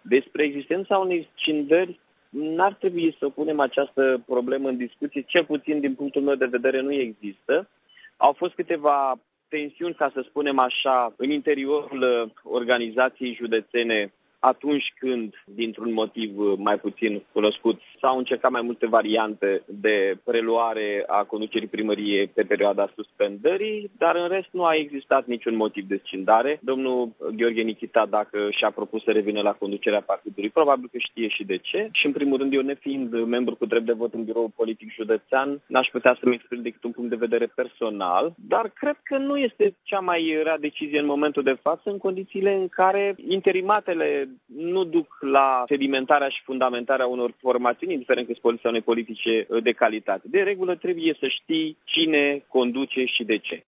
Despre existența unei scindări n-ar trebui să punem această problemă în discuție, cel puțin din punctul meu de vedere nu există. Au fost câteva tensiuni, ca să spunem așa, în interiorul organizației județene atunci când, dintr-un motiv mai puțin cunoscut, s-au încercat mai multe variante de preluare a conducerii primăriei pe perioada suspendării, dar în rest nu a existat niciun motiv de scindare. Domnul Gheorghe Nichita, dacă și-a propus să revină la conducerea partidului, probabil că știe și de ce. Și în primul rând, eu nefiind membru cu drept de vot în biroul politic județean, n-aș putea să-mi exprim decât un punct de vedere personal, dar cred că nu este cea mai rea decizie în momentul de față, în condițiile în care interimatele nu duc la sedimentarea și fundamentarea unor formațiuni, indiferent că sunt politice sau nepolitice de calitate. De regulă trebuie să știi cine conduce și de ce.